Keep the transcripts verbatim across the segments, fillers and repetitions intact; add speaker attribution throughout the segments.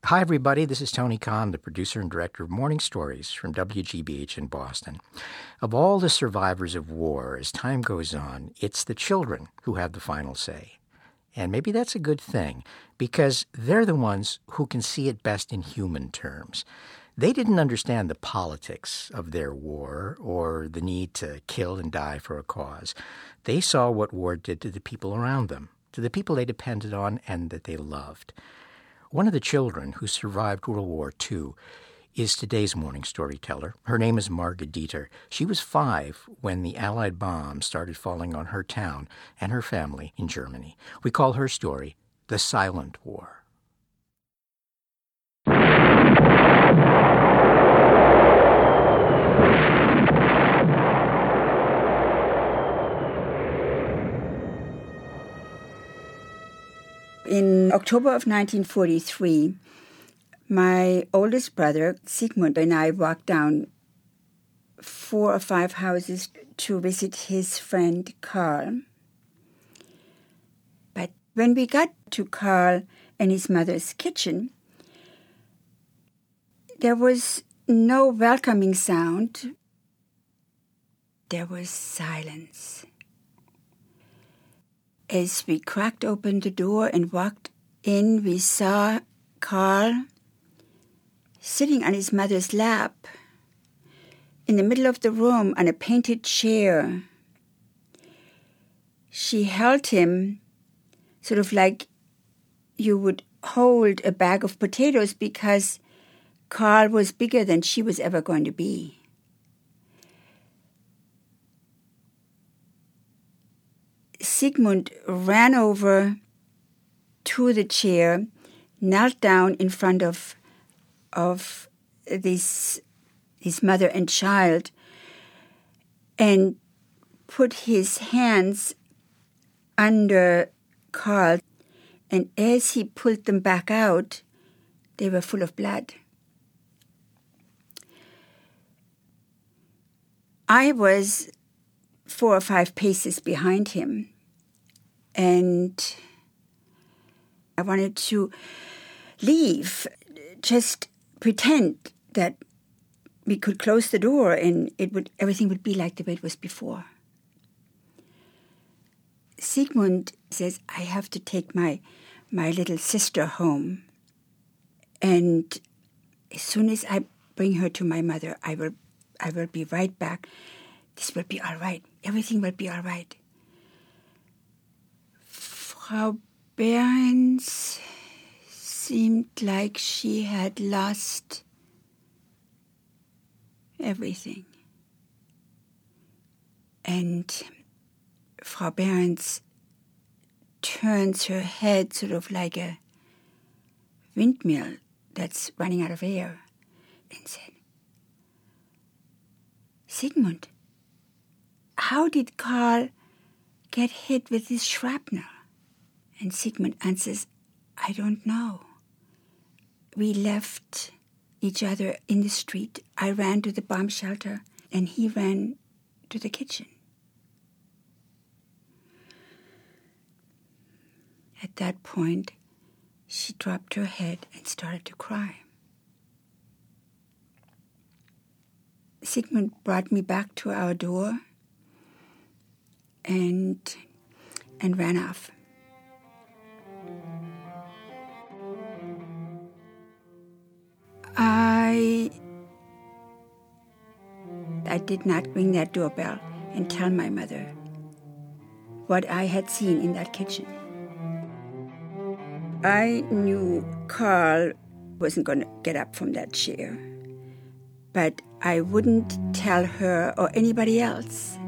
Speaker 1: Hi, everybody. This is Tony Khan, the producer and director of Morning Stories from W G B H in Boston. Of all the survivors of war, as time goes on, it's the children who have the final say. And maybe that's a good thing, because they're the ones who can see it best in human terms. They didn't understand the politics of their war or the need to kill and die for a cause. They saw what war did to the people around them, to the people they depended on and that they loved. One of the children who survived World War Two is today's morning storyteller. Her name is Marga Dieter. She was five when the Allied bombs started falling on her town and her family in Germany. We call her story The Silent War.
Speaker 2: In October of nineteen forty-three, my oldest brother, Sigmund, and I walked down four or five houses to visit his friend, Karl. But when we got to Karl and his mother's kitchen, there was no welcoming sound. There was silence. As we cracked open the door and walked in, we saw Karl sitting on his mother's lap in the middle of the room on a painted chair. She held him sort of like you would hold a bag of potatoes because Karl was bigger than she was ever going to be. Sigmund ran over to the chair, knelt down in front of of this his mother and child, and put his hands under Karl. And as he pulled them back out, they were full of blood. I was four or five paces behind him, and I wanted to leave, just pretend that we could close the door and it would everything would be like the way it was before. Sigmund says, I have to take my my little sister home, and as soon as I bring her to my mother, I will I will be right back. This will be all right. Everything will be all right. Frau Behrens seemed like she had lost everything. And Frau Behrens turns her head sort of like a windmill that's running out of air and said, Sigmund, how did Karl get hit with this shrapnel? And Sigmund answers, I don't know. We left each other in the street. I ran to the bomb shelter, and he ran to the kitchen. At that point, she dropped her head and started to cry. Sigmund brought me back to our door and and ran off. I I did not ring that doorbell and tell my mother what I had seen in that kitchen. I knew Karl wasn't going to get up from that chair, but I wouldn't tell her or anybody else.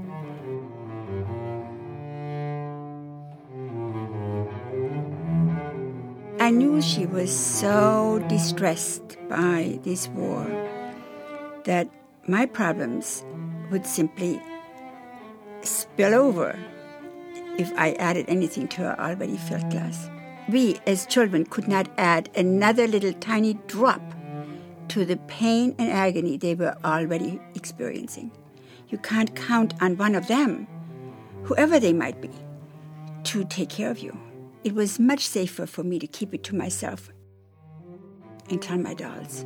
Speaker 2: I knew she was so distressed by this war that my problems would simply spill over if I added anything to her already filled glass. We, as children, could not add another little tiny drop to the pain and agony they were already experiencing. You can't count on one of them, whoever they might be, to take care of you. It was much safer for me to keep it to myself. and tell my dolls.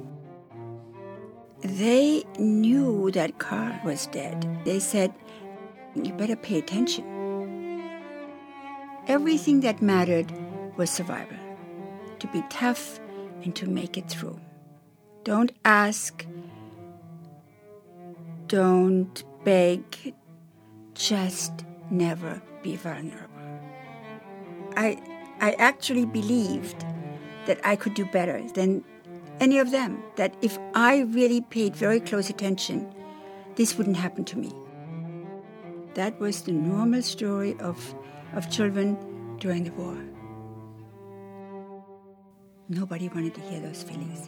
Speaker 2: They knew that Carl was dead. They said, you better pay attention. Everything that mattered was survival, to be tough and to make it through. Don't ask, don't beg, just never be vulnerable. I, I actually believed that I could do better than any of them, that if I really paid very close attention, this wouldn't happen to me. That was the normal story of, of children during the war. Nobody wanted to hear those feelings.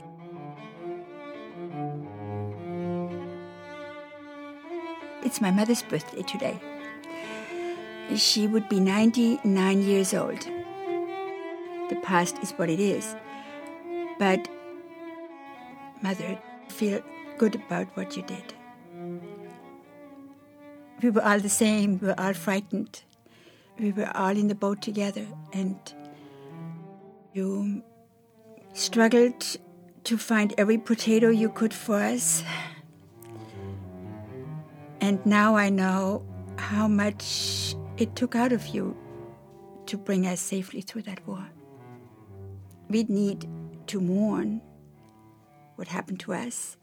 Speaker 2: It's my mother's birthday today. She would be ninety-nine years old. The past is what it is. But, Mother, feel good about what you did. We were all the same. We were all frightened. We were all in the boat together. And you struggled to find every potato you could for us. And now I know how much it took out of you to bring us safely through that war. We'd need to mourn what happened to us,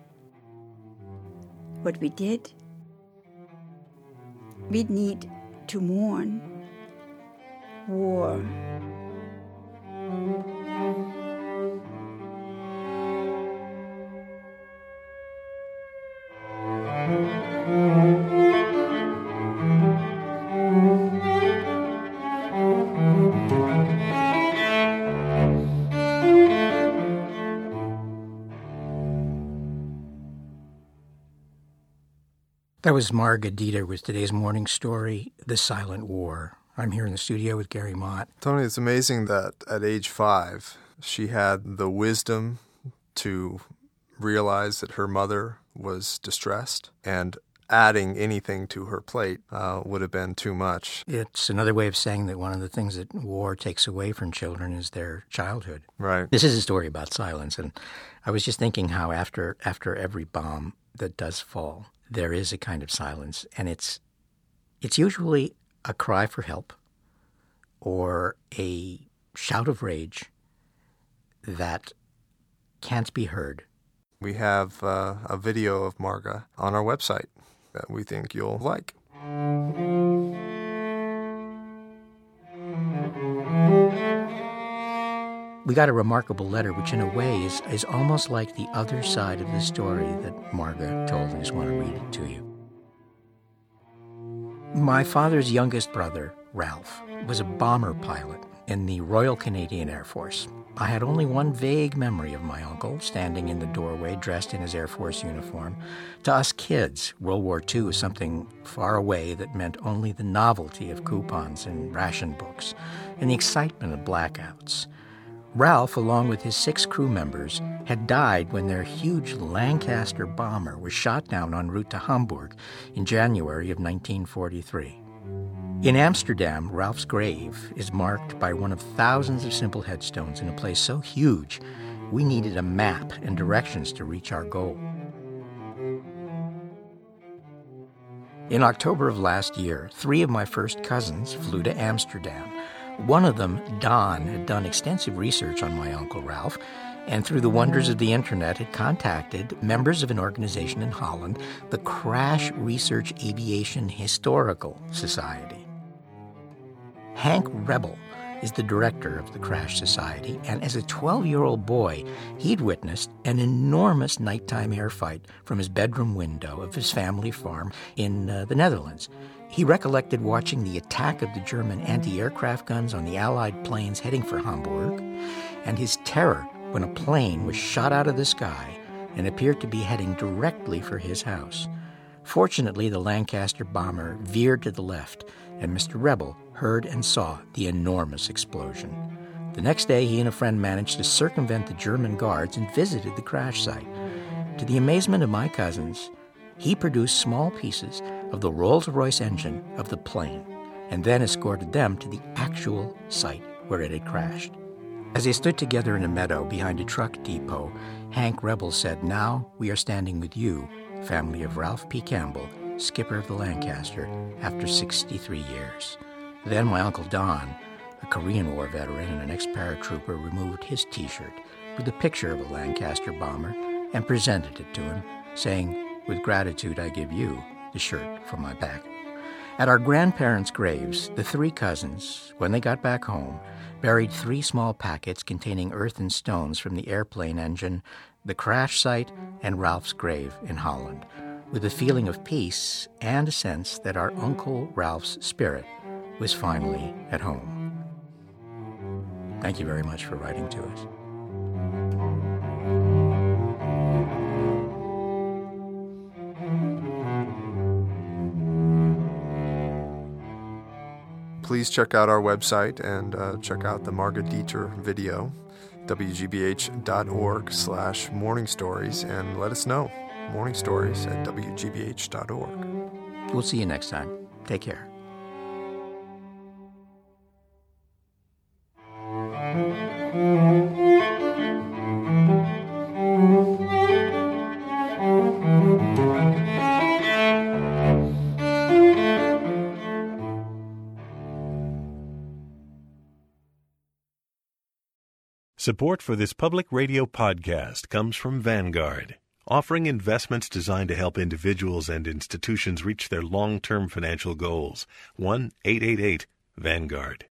Speaker 2: what we did. We'd need to mourn war.
Speaker 1: That was Marga Dieter with today's morning story, The Silent War. I'm here in the studio with Gary Mott.
Speaker 3: Tony, it's amazing that at age five, she had the wisdom to realize that her mother was distressed, and adding anything to her plate uh, would have been too much.
Speaker 1: It's another way of saying that one of the things that war takes away from children is their childhood.
Speaker 3: Right.
Speaker 1: This is a story about silence, and I was just thinking how after after every bomb that does fall, there is a kind of silence, and it's it's usually a cry for help or a shout of rage that can't be heard.
Speaker 3: We have uh, a video of Marga on our website that we think you'll like.
Speaker 1: We got a remarkable letter, which in a way is, is almost like the other side of the story that Marga told. I just want to read it to you. My father's youngest brother, Ralph, was a bomber pilot in the Royal Canadian Air Force. I had only one vague memory of my uncle standing in the doorway dressed in his Air Force uniform. To us kids, World War Two was something far away that meant only the novelty of coupons and ration books and the excitement of blackouts. Ralph, along with his six crew members, had died when their huge Lancaster bomber was shot down en route to Hamburg in January of nineteen forty-three. In Amsterdam, Ralph's grave is marked by one of thousands of simple headstones in a place so huge we needed a map and directions to reach our goal. In October of last year, three of my first cousins flew to Amsterdam. One of them, Don, had done extensive research on my Uncle Ralph, and through the wonders of the internet had contacted members of an organization in Holland, the Crash Research Aviation Historical Society. Hank Rebel is the director of the Crash Society, and as a twelve-year-old boy, he'd witnessed an enormous nighttime air fight from his bedroom window of his family farm in uh, the Netherlands. He recollected watching the attack of the German anti-aircraft guns on the Allied planes heading for Hamburg, and his terror when a plane was shot out of the sky and appeared to be heading directly for his house. Fortunately, the Lancaster bomber veered to the left, and Mister Rebel heard and saw the enormous explosion. The next day, he and a friend managed to circumvent the German guards and visited the crash site. To the amazement of my cousins, he produced small pieces of the Rolls-Royce engine of the plane and then escorted them to the actual site where it had crashed. As they stood together in a meadow behind a truck depot, Hank Rebel said, "Now we are standing with you, family of Ralph P. Campbell, skipper of the Lancaster, after sixty-three years." Then my Uncle Don, a Korean War veteran and an ex-paratrooper, removed his T-shirt with a picture of a Lancaster bomber and presented it to him, saying, "With gratitude I give you the shirt from my back." At our grandparents' graves, the three cousins, when they got back home, buried three small packets containing earth and stones from the airplane engine, the crash site, and Ralph's grave in Holland, with a feeling of peace and a sense that our Uncle Ralph's spirit was finally at home. Thank you very much for writing to us.
Speaker 3: Please check out our website and uh, check out the Margaret Dieter video, wgbh.org slash morning stories, and let us know. Morning stories at wgbh dot org.
Speaker 1: We'll see you next time. Take care.
Speaker 4: Support for this public radio podcast comes from Vanguard, offering investments designed to help individuals and institutions reach their long-term financial goals. one eight eight eight Vanguard.